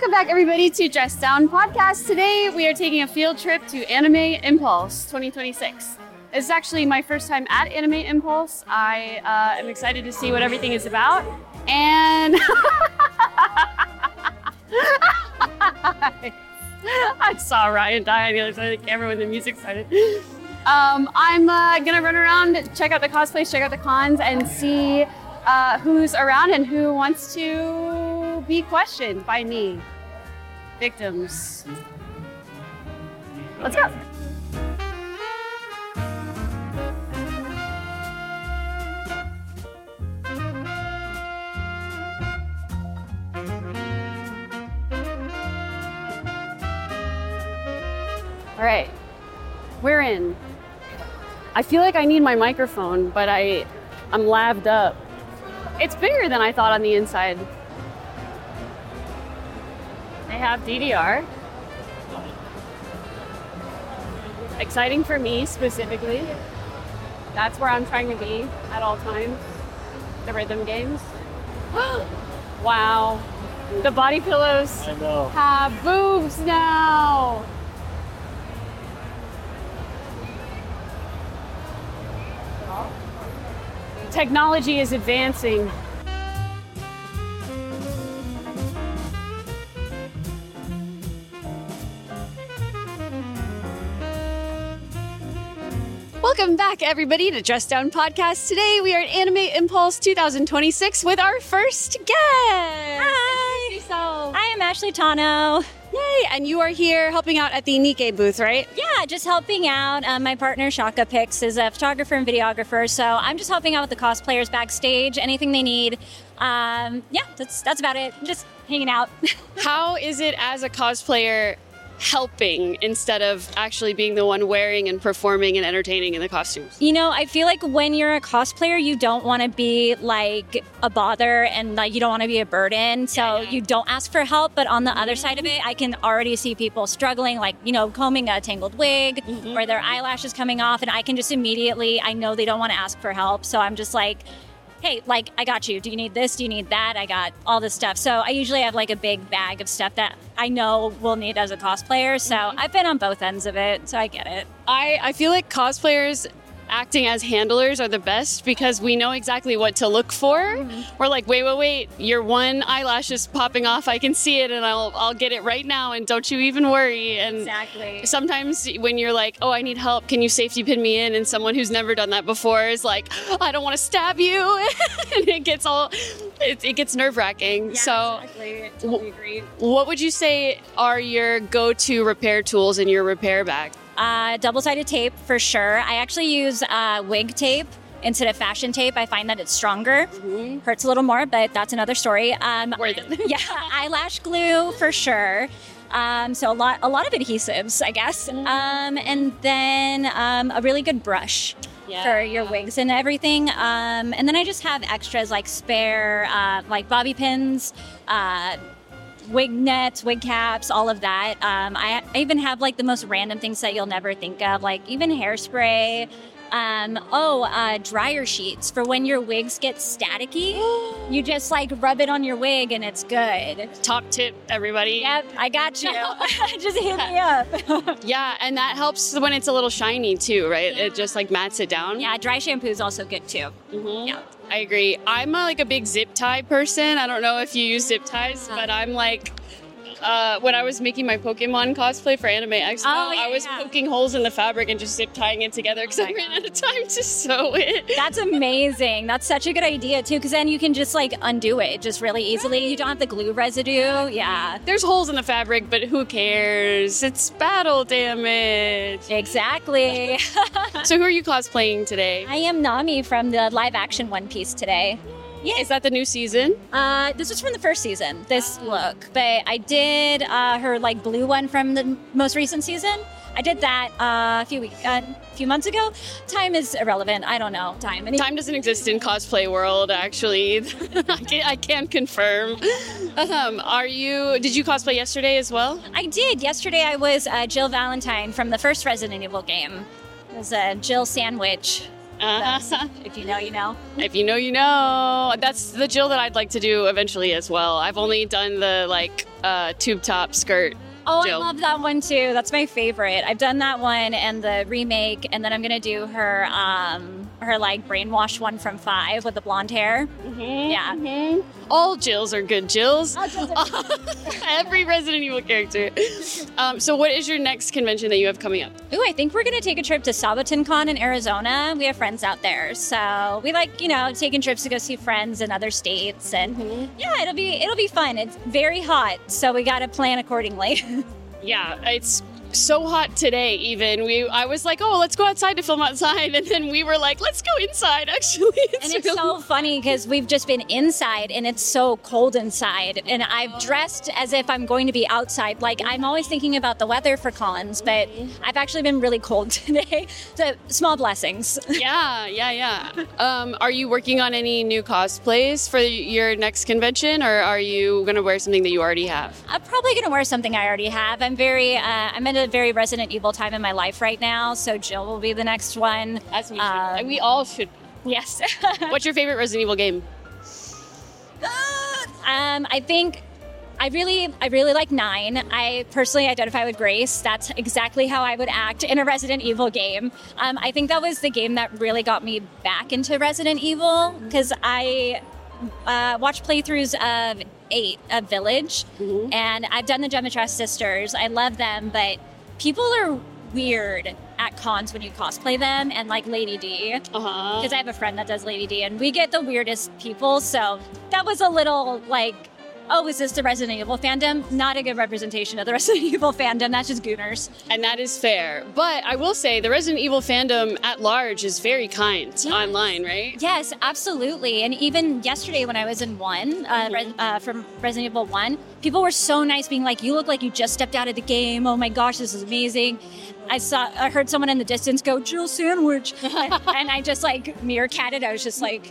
Welcome back, everybody, to Dress Down Podcast. Today, we are taking a field trip to Anime Impulse 2026. It's actually my first time at Anime Impulse. I am excited to see what everything is about. And I saw Ryan die on the other side of the camera when the music started. I'm gonna run around, check out the cosplays, check out the cons, and see who's around and who wants to be questioned by me. Victims. Let's go. All right, we're in. I feel like I need my microphone, but I'm laved up. It's bigger than I thought on the inside. They have DDR. Exciting for me specifically. That's where I'm trying to be at all times. The rhythm games. Wow. The body pillows have boobs now. Technology is advancing. Welcome back, everybody, to Dress Down Podcast. Today, we are at Anime Impulse 2026 with our first guest. Hi. I am Ashley Tano. Yay! And you are here helping out at the Nikkei booth, right? Yeah, just helping out. My partner, Shaka Pix, is a photographer and videographer, so I'm just helping out with the cosplayers backstage, anything they need. Yeah, that's about it. Just hanging out. How is it as a cosplayer helping instead of actually being the one wearing and performing and entertaining in the costumes? You know, I feel like when you're a cosplayer, you don't want to be like a bother and like you don't want to be a burden. So you don't ask for help. But on the other side of it, I can already see people struggling, like, you know, combing a tangled wig or their eyelashes coming off. And I can just immediately, I know they don't want to ask for help. So I'm just like, hey, like, I got you. Do you need this? Do you need that? I got all this stuff. So I usually have like a big bag of stuff that I know we'll need as a cosplayer. So I've been on both ends of it, so I get it. I feel like cosplayers acting as handlers are the best because we know exactly what to look for. We're like, wait, your one eyelash is popping off. I can see it and I'll get it right now and don't you even worry. And exactly. Sometimes when you're like, oh, I need help, can you safety pin me in? And someone who's never done that before is like, I don't want to stab you. And it gets nerve-wracking. Yeah, so exactly. Totally agree. What would you say are your go-to repair tools in your repair bag? Double-sided tape for sure. I actually use wig tape instead of fashion tape. I find that it's stronger. Hurts a little more, but that's another story. Worth it. Yeah, eyelash glue for sure. So a lot of adhesives, I guess. And then a really good brush for your wigs and everything. And then I just have extras like spare, like bobby pins, wig nets, wig caps, all of that. I even have like the most random things that you'll never think of, like even hairspray. Dryer sheets for when your wigs get staticky. You just like rub it on your wig and it's good. Top tip, everybody. Yep, I got you. Just hit me up. Yeah, and that helps when it's a little shiny too, right? Yeah. It just like mats it down. Yeah, dry shampoo is also good too. Yeah. I agree. I'm a big zip tie person. I don't know if you use zip ties, but I'm like, when I was making my Pokemon cosplay for Anime Expo, I was poking holes in the fabric and just zip tying it together because I ran out of time to sew it. That's amazing. That's such a good idea too, because then you can just like undo it just really easily. You don't have the glue residue. Yeah. There's holes in the fabric, but who cares? It's battle damage. Exactly. So who are you cosplaying today? I am Nami from the live action One Piece today. Yeah. Is that the new season? This was from the first season, this look. But I did her like blue one from the most recent season. I did that a few months ago. Time is irrelevant. I don't know time. Time doesn't exist in cosplay world, actually. I can't confirm. Did you cosplay yesterday as well? I did. Yesterday I was Jill Valentine from the first Resident Evil game. It was Jill Sandwich. If you know, you know. If you know, you know. That's the Jill that I'd like to do eventually as well. I've only done the tube top skirt. Oh, Jill. I love that one too. That's my favorite. I've done that one and the remake, and then I'm gonna do her like brainwash one from 5 with the blonde hair. Mm-hmm, Yeah. Mm-hmm. All Jills are good Jills. All Jills are Every Resident Evil character. So what is your next convention that you have coming up? Ooh, I think we're gonna take a trip to SabatonCon in Arizona. We have friends out there, so we like taking trips to go see friends in other states, and yeah, it'll be fun. It's very hot, so we gotta plan accordingly. Yeah, it's so hot today even. I was like, oh, let's go outside to film outside, and then we were like, let's go inside actually. It's so funny because we've just been inside and it's so cold inside, and I've dressed as if I'm going to be outside. Like, I'm always thinking about the weather for cons, but I've actually been really cold today. So small blessings. Yeah. Are you working on any new cosplays for your next convention, or are you going to wear something that you already have? I'm probably going to wear something I already have. I'm in a very Resident Evil time in my life right now, so Jill will be the next one. As we should. We all should. Yes. What's your favorite Resident Evil game? I think I really like 9. I personally identify with Grace. That's exactly how I would act in a Resident Evil game. I think that was the game that really got me back into Resident Evil, because I watched playthroughs of 8, of Village, and I've done the Demetress sisters. I love them, but people are weird at cons when you cosplay them, and like Lady D, because I have a friend that does Lady D, and we get the weirdest people, so that was a little like, oh, is this the Resident Evil fandom? Not a good representation of the Resident Evil fandom. That's just gooners. And that is fair. But I will say the Resident Evil fandom at large is very kind online, right? Yes, absolutely. And even yesterday when I was in 1, from Resident Evil 1, people were so nice, being like, you look like you just stepped out of the game. Oh my gosh, this is amazing. I heard someone in the distance go, Jill Sandwich. And I just like meerkatted. I was just like,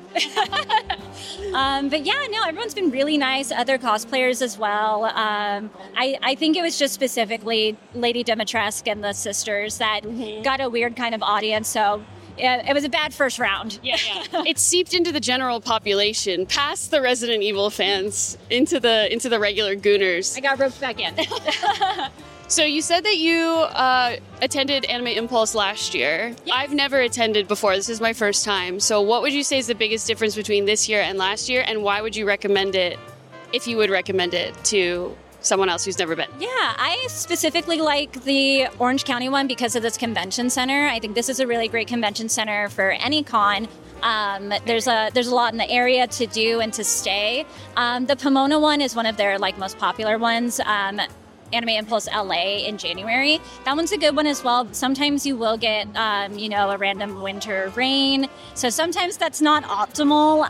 but yeah, no, everyone's been really nice. Other cosplayers as well. I think it was just specifically Lady Dimitrescu and the sisters that got a weird kind of audience. So yeah, it was a bad first round. Yeah. It seeped into the general population, past the Resident Evil fans, into the regular gooners. I got roped back in. So you said that you attended Anime Impulse last year. Yes. I've never attended before. This is my first time. So what would you say is the biggest difference between this year and last year, and why would you recommend it, if you would recommend it, to someone else who's never been? Yeah, I specifically like the Orange County one because of this convention center. I think this is a really great convention center for any con. There's a lot in the area to do and to stay. The Pomona one is one of their most popular ones. Anime Impulse LA in January. That one's a good one as well. Sometimes you will get, a random winter rain. So sometimes that's not optimal.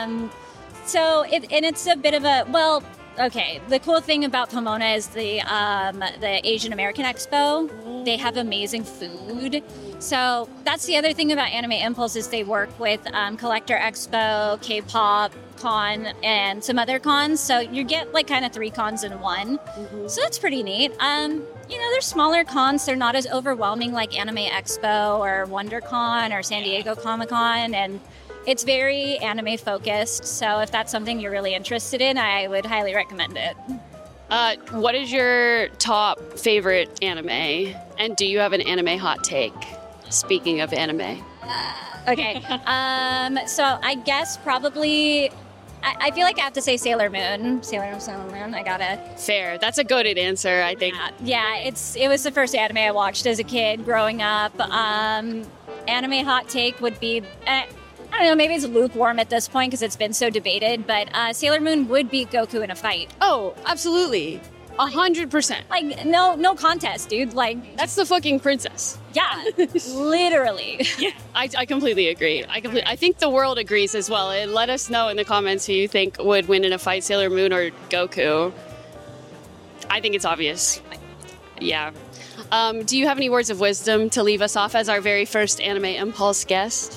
It's a bit of a, okay. The cool thing about Pomona is the Asian American Expo. They have amazing food. So that's the other thing about Anime Impulse is they work with Collector Expo, K-pop con, and some other cons. So you get kind of 3 cons in one. So that's pretty neat. They're smaller cons. They're not as overwhelming like Anime Expo or WonderCon or San Diego Comic-Con, and it's very anime focused. So if that's something you're really interested in, I would highly recommend it. What is your top favorite anime? And do you have an anime hot take? Speaking of anime. Okay. So I guess probably, I feel like I have to say Sailor Moon. Sailor Moon, I gotta. Fair. That's a goated answer, I think. Yeah, it was the first anime I watched as a kid growing up. Anime hot take would be, I don't know, maybe it's lukewarm at this point because it's been so debated, but Sailor Moon would beat Goku in a fight. Oh, absolutely. 100%. No contest, dude. That's the fucking princess. Yeah, literally. Yeah, I completely agree. I think the world agrees as well. And let us know in the comments who you think would win in a fight, Sailor Moon or Goku. I think it's obvious. Yeah. Do you have any words of wisdom to leave us off as our very first Anime Impulse guest?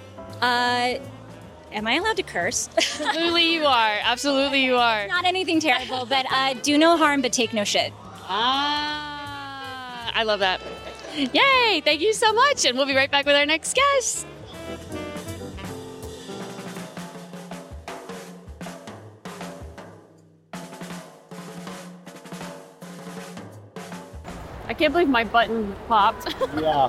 Am I allowed to curse? Absolutely you are. Absolutely you are. Not anything terrible, but do no harm but take no shit. I love that. Yay! Thank you so much, and we'll be right back with our next guest. I can't believe my button popped. Yeah.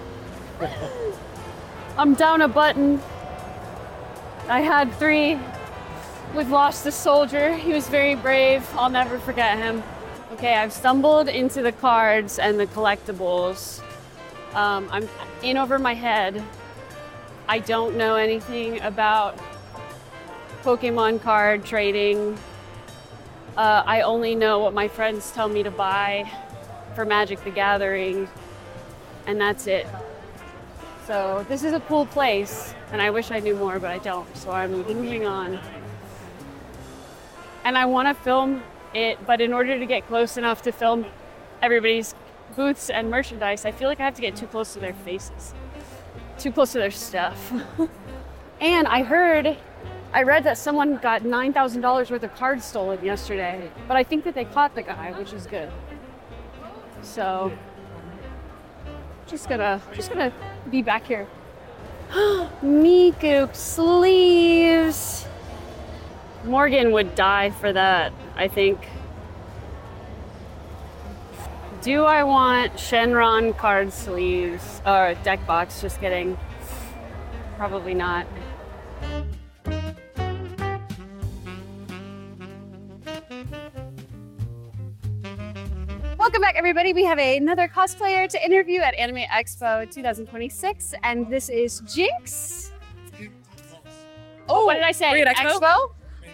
I'm down a button. I had 3. We've lost a soldier. He was very brave. I'll never forget him. Okay, I've stumbled into the cards and the collectibles. I'm in over my head. I don't know anything about Pokemon card trading. I only know what my friends tell me to buy for Magic the Gathering, and that's it. So this is a cool place, and I wish I knew more, but I don't, so I'm moving on. And I want to film it, but in order to get close enough to film everybody's booths and merchandise, I feel like I have to get too close to their faces, too close to their stuff. And I read that someone got $9,000 worth of cards stolen yesterday, but I think that they caught the guy, which is good. So, just gonna be back here. Miku sleeves. Morgan would die for that, I think. Do I want Shenron card sleeves? Or deck box, just kidding. Probably not. Welcome back, everybody. We have another cosplayer to interview at Anime Expo 2026, and this is Jinx. Oh, what did I say? Were you at Expo?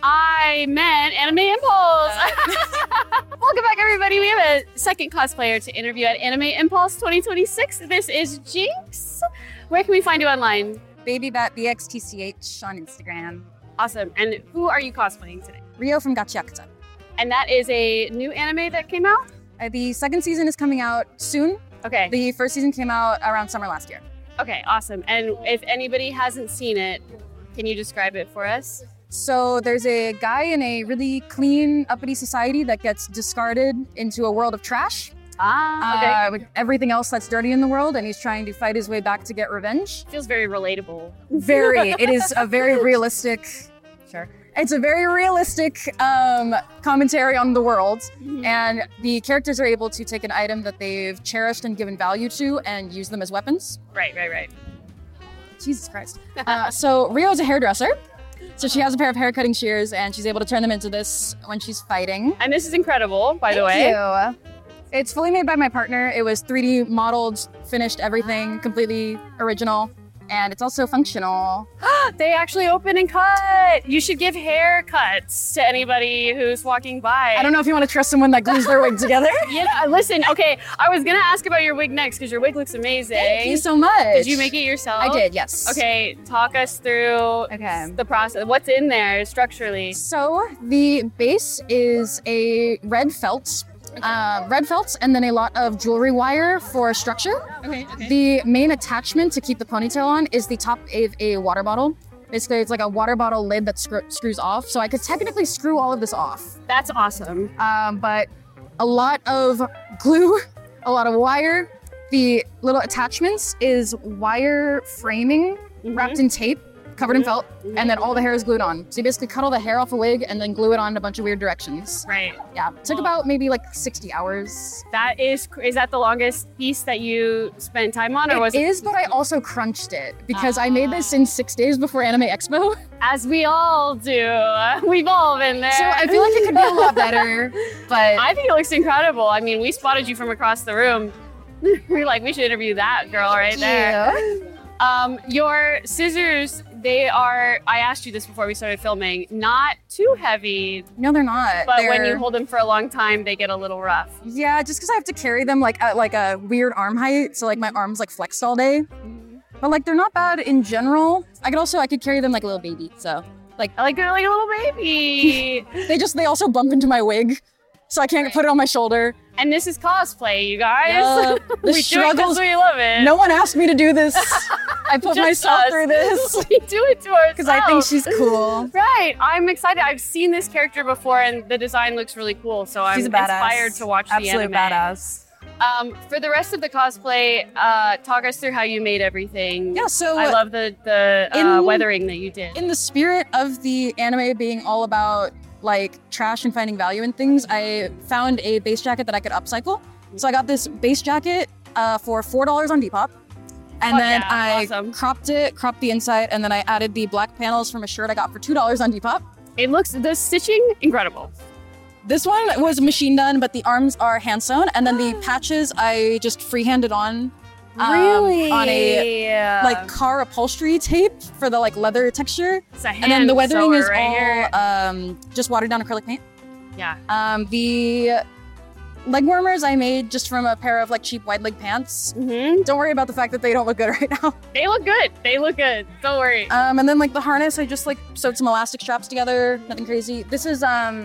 I meant Anime Impulse. Welcome back, everybody. We have a second cosplayer to interview at Anime Impulse 2026. This is Jinx. Where can we find you online? BabyBatBXTCH on Instagram. Awesome. And who are you cosplaying today? Rio from Gachiakuta. And that is a new anime that came out? The second season is coming out soon. Okay. The first season came out around summer last year. Okay, awesome. And if anybody hasn't seen it, can you describe it for us? So there's a guy in a really clean, uppity society that gets discarded into a world of trash. Okay. With everything else that's dirty in the world, and he's trying to fight his way back to get revenge. Feels very relatable. It is a very realistic, it's a very realistic commentary on the world. Mm-hmm. And the characters are able to take an item that they've cherished and given value to and use them as weapons. Right. Jesus Christ. So Rio's a hairdresser. So she has a pair of hair cutting shears and she's able to turn them into this when she's fighting. And this is incredible, by the way. Thank you. It's fully made by my partner. It was 3D modeled, finished everything, completely original. And it's also functional. They actually open and cut. You should give haircuts to anybody who's walking by. I don't know if you want to trust someone that glues their wig together. Yeah, listen, okay, I was gonna ask about your wig next because your wig looks amazing. Thank you so much. Did you make it yourself? I did, yes. Okay, talk us through the process. What's in there structurally? So the base is a red felt, and then a lot of jewelry wire for structure. Okay. The main attachment to keep the ponytail on is the top of a water bottle. Basically, it's like a water bottle lid that screws off. So I could technically screw all of this off. That's awesome. But a lot of glue, a lot of wire. The little attachments is wire framing wrapped in tape, covered in felt, and then all the hair is glued on. So you basically cut all the hair off a wig and then glue it on in a bunch of weird directions. Right. Yeah, took about maybe like 60 hours. That is that the longest piece that you spent time on, or was it? It is, but I also crunched it because I made this in 6 days before Anime Expo. As we all do. We've all been there. So I feel like it could be a lot better, but I think it looks incredible. I mean, we spotted you from across the room. We're like, we should interview that girl right there. Your scissors, I asked you this before we started filming, not too heavy. No, they're not. But when you hold them for a long time, they get a little rough. Yeah, just because I have to carry them like at like a weird arm height, so like my arms like flexed all day. But like they're not bad in general. I could carry them like a little baby. So like they're like a little baby. they also bump into my wig, so I can't put it on my shoulder. And this is cosplay, you guys. The we struggles. do it 'cause we love it. No one asked me to do this. I put myself through this. We do it to ourselves. Because I think she's cool. Right. I'm excited. I've seen this character before and the design looks really cool. So I'm inspired to watch the anime. Badass. For the rest of the cosplay, talk us through how you made everything. Yeah, so I love the weathering that you did. In the spirit of the anime being all about like trash and finding value in things, I found a base jacket that I could upcycle. So I got this base jacket for $4 on Depop. And then I cropped the inside, and then I added the black panels from a shirt I got for $2 on Depop. It looks, the stitching, incredible. This one was machine done, but the arms are hand sewn, and then the patches I just freehanded on. Really? On a like car upholstery tape for the like leather texture. It's a hand and then the weathering is right all just watered down acrylic paint. Yeah. The leg warmers I made just from a pair of like cheap wide leg pants. Mm-hmm. Don't worry about the fact that they don't look good right now. They look good. They look good. Don't worry. And then like the harness, I just like sewed some elastic straps together. Nothing crazy. This is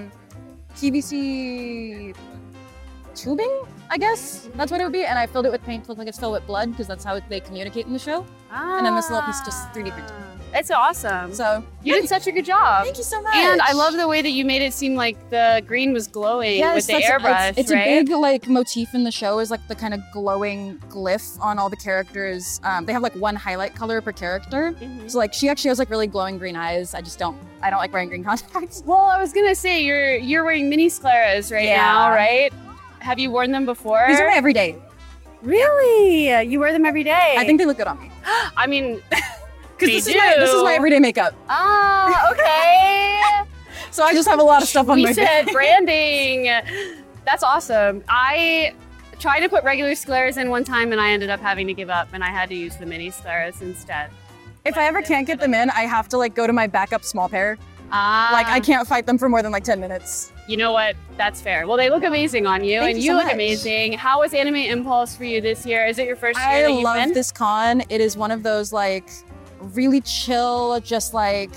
PVC tubing, I guess that's what it would be. And I filled it with paint to look like it's filled with blood because that's how they communicate in the show. And then this little piece just 3D printed. It's awesome. So you did such a good job. Thank you so much. And I love the way that you made it seem like the green was glowing with the airbrush. It's right? a big like motif in the show is like the kind of glowing glyph on all the characters. They have like one highlight color per character. Mm-hmm. So like she actually has like really glowing green eyes. I don't like wearing green contacts. Well, I was gonna say you're wearing mini scleras now, right? Have you worn them before? These are my everyday. Really? You wear them every day? I think they look good on me. I mean, because this is my everyday makeup. Ah, okay. So I just have a lot of stuff on my face. We said branding. That's awesome. I tried to put regular scleras in one time and I ended up having to give up and I had to use the mini scleras instead. If I ever can't get them in, I have to like go to my backup small pair. Like I can't fight them for more than like 10 minutes. You know what? That's fair. Well, they look amazing on you. Thank and you so look much. amazing. How was Anime Impulse for you this year? Is it your first year that you've been? I love this con. It is one of those like really chill, just like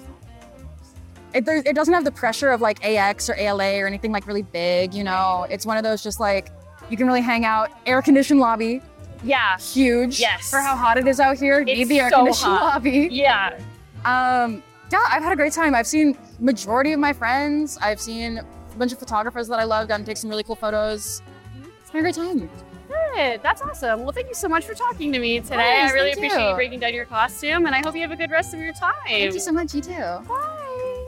it doesn't have the pressure of like AX or ALA or anything like really big, you know. It's one of those just like you can really hang out, air conditioned lobby. Yeah. Huge. Yes. For how hot it is out here. Need the air conditioned lobby. Yeah. Yeah, I've had a great time. I've seen majority of my friends. I've seen a bunch of photographers that I love, gotten to take some really cool photos. It's been a great time. Good. That's awesome. Well, thank you so much for talking to me today. Yes, I really thank appreciate you. you breaking down your costume, and I hope you have a good rest of your time. Thank you so much. You too. Bye.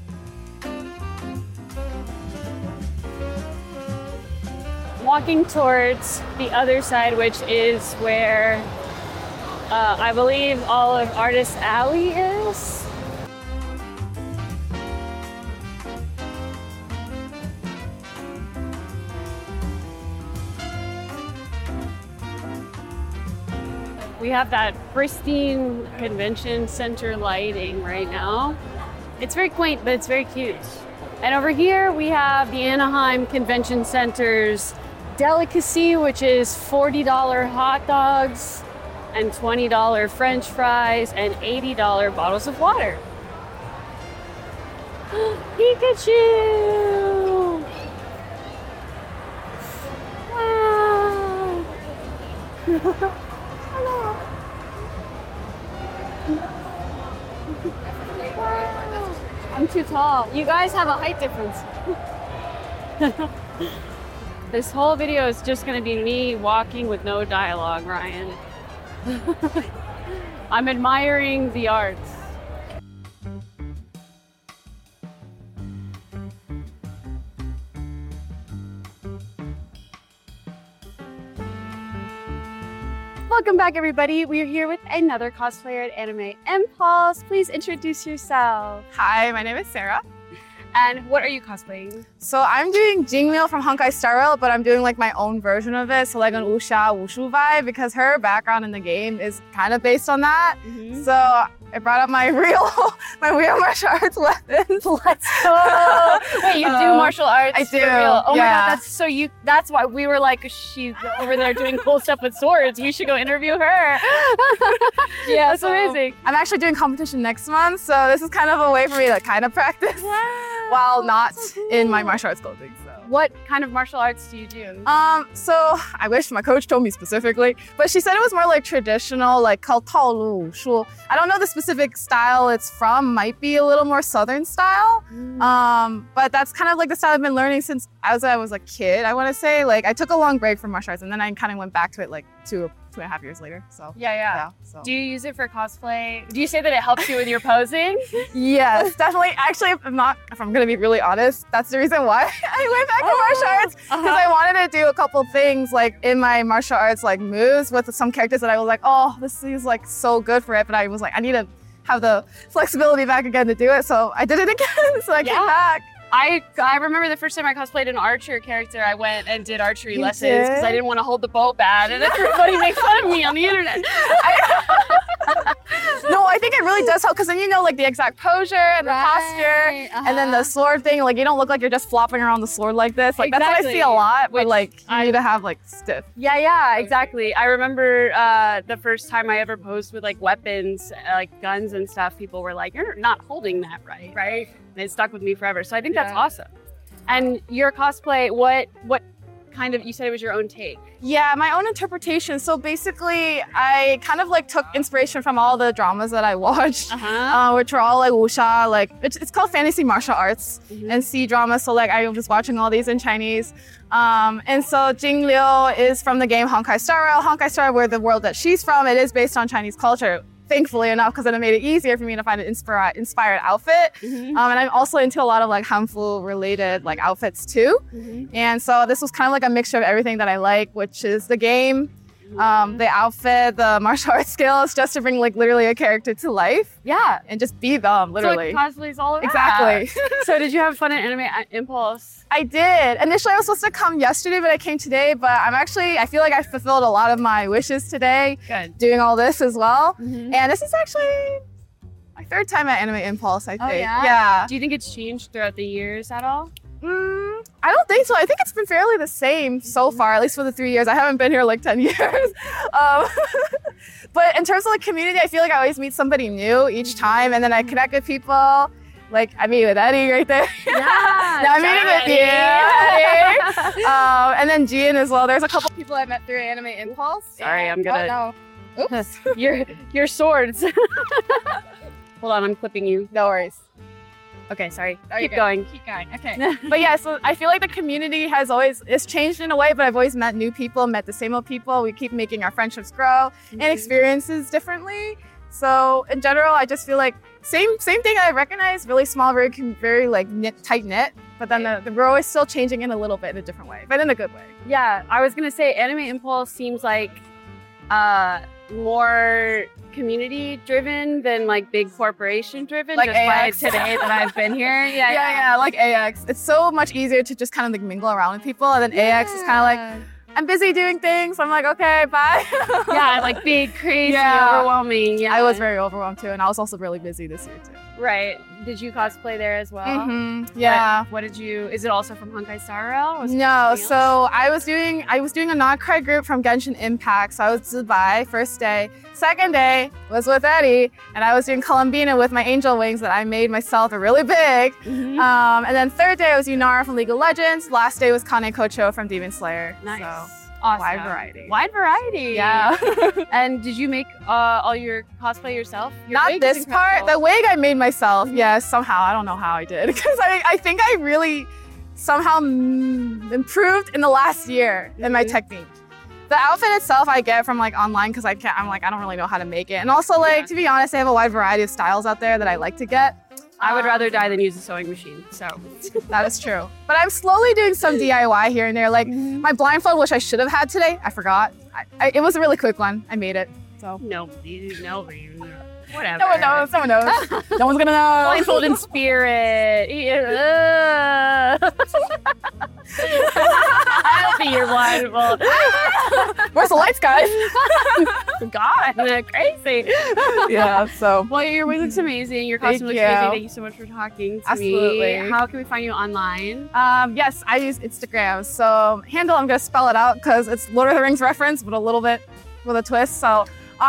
Walking towards the other side, which is where I believe all of Artist Alley is. We have that pristine convention center lighting right now. It's very quaint, but it's very cute. And over here we have the Anaheim Convention Center's delicacy, which is $40 hot dogs and $20 French fries and $80 bottles of water. Pikachu! Wow! Hello. Wow. I'm too tall. You guys have a height difference. This whole video is just going to be me walking with no dialogue, Ryan. I'm admiring the arts. Welcome back, everybody. We are here with another cosplayer at Anime Impulse. Please introduce yourself. Hi, my name is Sarah. And what are you cosplaying? So I'm doing Jingmil from Honkai Star Rail, but I'm doing like my own version of it. So like an Wuxia Wushu vibe because her background in the game is kind of based on that. Mm-hmm. So I brought up my real martial arts weapons. Let's go. Wait, you do martial arts? I do. For real? Oh yeah. my god, that's why we were like, she's over there doing cool stuff with swords. We should go interview her. Yeah, that's amazing. I'm actually doing competition next month, so this is kind of a way for me to kind of practice while not in my martial arts clothing. So. What kind of martial arts do you do? So I wish my coach told me specifically, but she said it was more like traditional, like called Taolu Wushu. I don't know the specific style it's from, might be a little more southern style. But that's kind of like the style I've been learning since I was a kid, I want to say. Like I took a long break from martial arts and then I kind of went back to it like to 2.5 years later. So Yeah. so. Do you use it for cosplay? Do you say that it helps you with your posing? Yes, definitely. Actually, if I'm gonna be really honest, that's the reason why I went back to martial arts, because I wanted to do a couple things like in my martial arts like moves with some characters that I was like, oh, this is like so good for it, but I was like, I need to have the flexibility back again to do it, so I did it again. So I came back. I remember the first time I cosplayed an archer character, I went and did archery You lessons because did? I didn't want to hold the bow bad, and everybody makes fun of me on the internet. No, I think it really does help because then you know like the exact posture and the posture, and then the sword thing. Like you don't look like you're just flopping around the sword like this. Like that's what I see a lot. But Which like you need to have like stiff. Yeah, exactly. I remember the first time I ever posed with like weapons, like guns and stuff. People were like, "You're not holding that right?" And it stuck with me forever. So I think that's awesome. And your cosplay, what kind of? You said it was your own take. Yeah, my own interpretation. So basically, I kind of like took inspiration from all the dramas that I watched, which were all like wuxia, like it's called fantasy martial arts and C drama. So like I was watching all these in Chinese. And so Jing Liu is from the game Honkai Star Rail. Honkai Star Rail, where the world that she's from, it is based on Chinese culture. Thankfully enough, because then it made it easier for me to find an inspired outfit. And I'm also into a lot of like Hanfu related like outfits too. And so this was kind of like a mixture of everything that I like, which is the game, the outfit, the martial arts skills, just to bring like literally a character to life. Yeah, and just be them, literally. So cosplay is all about. Exactly. So did you have fun at Anime Impulse? I did. Initially, I was supposed to come yesterday, but I came today. But I feel like I fulfilled a lot of my wishes today. Good. Doing all this as well. And this is actually my third time at Anime Impulse, I think. Yeah. Do you think it's changed throughout the years at all? I don't think so. I think it's been fairly the same so far, at least for the 3 years. I haven't been here like 10 years. But in terms of the community, I feel like I always meet somebody new each time, and then I connect with people. Like I meet with Eddie right there. Yeah. Now I'm meeting with you. And then Gian as well. There's a couple people I met through Anime Impulse. Sorry, I'm gonna. Oh, no. Oops. your swords. Hold on, I'm clipping you. No worries. Okay, sorry. Oh, Keep you're going. Keep going. Okay. But yeah, so I feel like the community it's changed in a way, but I've always met new people, met the same old people. We keep making our friendships grow and experiences differently. So in general, I just feel like same thing I recognize, really small, very like tight knit. But then we're always still changing in a little bit in a different way, but in a good way. Yeah, I was gonna say Anime Impulse seems like more community driven than like big corporation driven. Like just AX. by today that I've been here. Yeah, like AX. It's so much easier to just kind of like mingle around with people, and then AX is kind of like, I'm busy doing things. I'm like, okay, bye. Yeah, like big, crazy, Yeah. overwhelming. Yeah, I was very overwhelmed too, and I was also really busy this year too. right. Did you cosplay there as well? Yeah. What did you? Is it also from Honkai Star Rail? Was it No, something else? so I was doing a non-cry group from Genshin Impact. So I was Zubai first day. Second day was with Eddie, and I was doing Columbina with my angel wings that I made myself. They're really big. And then third day I was Yunara from League of Legends. Last day was Kane Kocho from Demon Slayer. Nice. So, Awesome. wide variety. Wide variety. Yeah. And did you make all your cosplay yourself? Your Not wig is this part. incredible. The wig I made myself. Yes, somehow. I don't know how I did. Because I think I really somehow improved in the last year in my technique. The outfit itself I get from like online because I don't really know how to make it. And also like, to be honest, I have a wide variety of styles out there that I like to get. I would rather die than use a sewing machine. So That is true. But I'm slowly doing some DIY here and there. Like my blindfold, which I should have had today, I forgot. It was a really quick one. I made it. So nobody, whatever. no one knows. Someone knows. No one's gonna know. Blindfold in spirit. I'll be your blindfold. Where's the lights, guys? God, crazy. Yeah. So. Well, your wig looks amazing. Your Thank costume looks you. amazing. Thank you so much for talking to Absolutely. me. How can we find you online? Yes, I use Instagram. So handle, I'm gonna spell it out because it's Lord of the Rings reference, but a little bit with a twist. So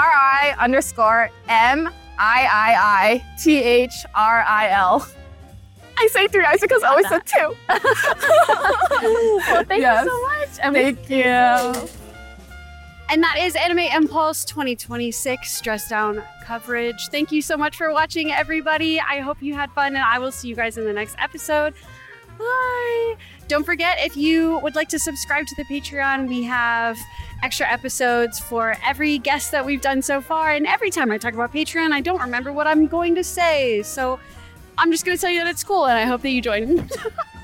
RI_MIIITHRIL. I say 3 I's because I always said 2. Well, thank you so much. Thank you. And that is Anime Impulse 2026 Dress Down coverage. Thank you so much for watching, everybody. I hope you had fun, and I will see you guys in the next episode. Bye. Don't forget, if you would like to subscribe to the Patreon, we have extra episodes for every guest that we've done so far. And every time I talk about Patreon, I don't remember what I'm going to say. So I'm just going to tell you that it's cool, and I hope that you join.